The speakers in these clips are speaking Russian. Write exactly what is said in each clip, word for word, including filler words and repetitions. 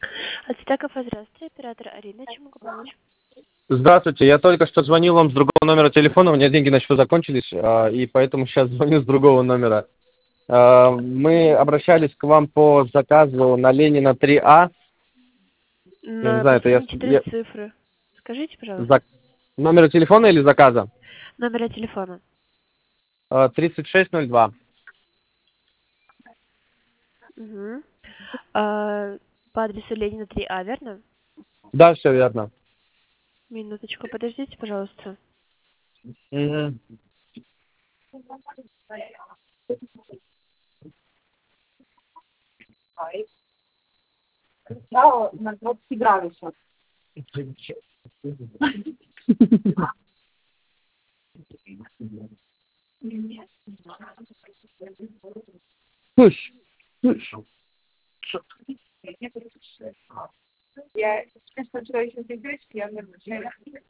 Ацтеков, здравствуйте, оператор Арина, чем могу помочь? Здравствуйте, я только что звонил вам с другого номера телефона, у меня деньги на счету закончились, а, и поэтому сейчас звоню с другого номера. А, Мы обращались к вам по заказу на Ленина три А. Я не На знаю, это я, последние четыре я- цифры. Скажите, пожалуйста, зак- номер телефона или заказа? номера телефона. А, тридцать шесть ноль два. Угу. А, по адресу Ленина три А, верно? Да, все верно. Минуточку, подождите, пожалуйста. Мгм. Да, на двадцать градусов. Слышь, слышь. Я, конечно, что еще здесь, я не знаю.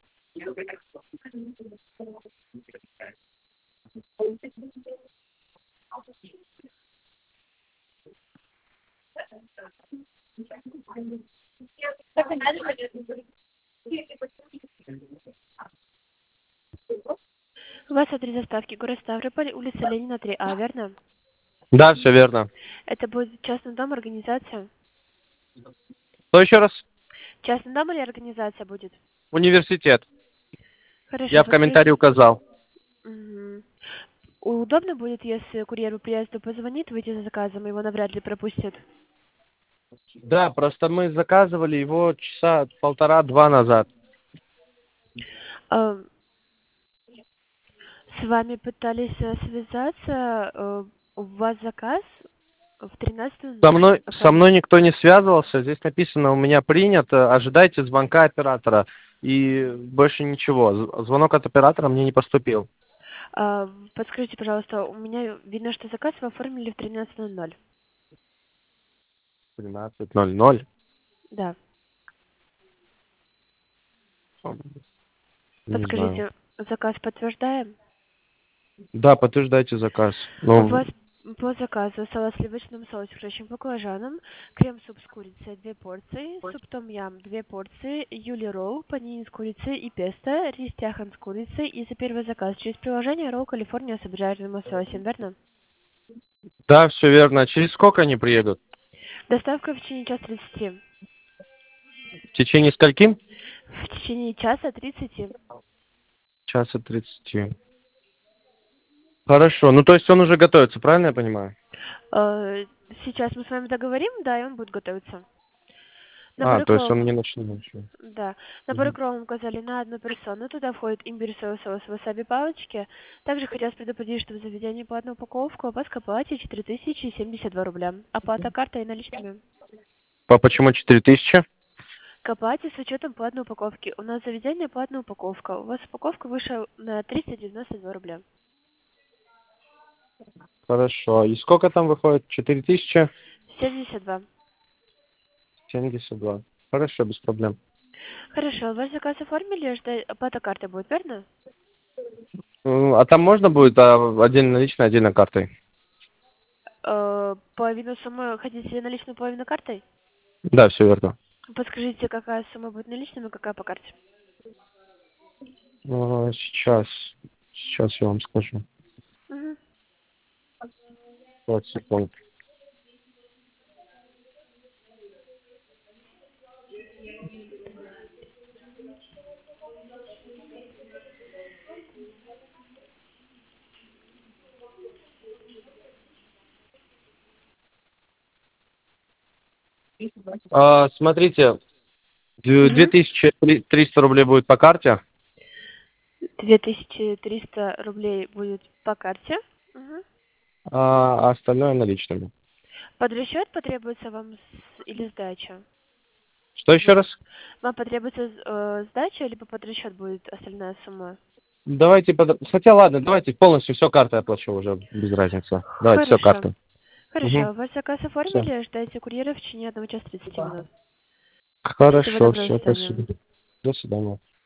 У вас адрес доставки город Ставрополь, улица Ленина три А, верно? Да, все верно. Это будет частный дом, организация? Что еще раз? Частный дом или организация будет? Университет. Хорошо, Я в подскажите. комментарии указал. Мгм. Удобно будет, если курьер по приезду позвонит, выйти за заказом, его навряд ли пропустят. Да, просто мы заказывали его часа полтора-два назад. А, С вами пытались э, связаться, э, у вас заказ в тринадцать Со ноль мной, со оформлен. мной никто не связывался. Здесь написано, у меня принято, ожидайте звонка оператора. И больше ничего. З- Звонок от оператора мне не поступил. А, Подскажите, пожалуйста, у меня видно, что заказ вы оформили в тринадцать ноль ноль. тринадцать ноль ноль. Да. Не знаю. Подскажите, заказ подтверждаем? Да, подтверждайте заказ. У Ну, вас по заказу салат в сливочном соусе с фрещим баклажаном, крем-суп с курицей две порции, суп том-ям две порции, юли ролл, панини с курицей и песто, рис тяхан с курицей и за первый заказ через приложение ролл Калифорния с обжаренным соусом, верно? да, все верно. Через сколько они приедут? Доставка в течение часа тридцати. В течение скольки? В течение часа тридцати. Часа тридцати. Хорошо. Ну, то есть он уже готовится, правильно я понимаю? Э, Сейчас мы с вами договорим, да, и он будет готовиться. А, Наборы то есть он кром, не начнет еще. да, наборы кром указали на одну персону. Туда входит имбирь, соус, соус, васаби палочки. Также хотелось предупредить, что в заведении по одну упаковку у вас к оплате четыре тысячи семьдесят два рубля. Оплата картой и наличными. А почему четыре тысячи? К оплате с учетом по одной упаковки. У нас заведение по одной упаковка. У вас упаковка вышла на триста девяносто два рубля. Хорошо. И сколько там выходит? Четыре тысячи семьдесят два. семьдесят два. Хорошо, без проблем. Хорошо, ваш заказ оформили, ждать оплата картой будет, верно? М, А там можно будет а, отдельно наличной, отдельно картой? Э, половину суммы хотите наличную, половину картой? Да, все верно. Подскажите, какая сумма будет наличными, какая по карте? А, Сейчас, сейчас я вам скажу. Мгм. двадцать секунд. А, смотрите, д- две Мгм. тысячи триста рублей будет по карте, две тысячи триста рублей будет по карте. Мгм. а остальное наличными. Под расчет потребуется вам с- или сдача? Что еще раз? Вам потребуется э, сдача, либо под расчет будет остальная сумма? Давайте, под... хотя ладно, давайте полностью все картой оплачу уже, без разницы. Давайте все Хорошо. картой. Угу. Хорошо, ваш заказ Все. оформили, ждайте курьера в течение одного часа тридцати минут. Всего Хорошо, доброго, до все, свидания. спасибо. До свидания.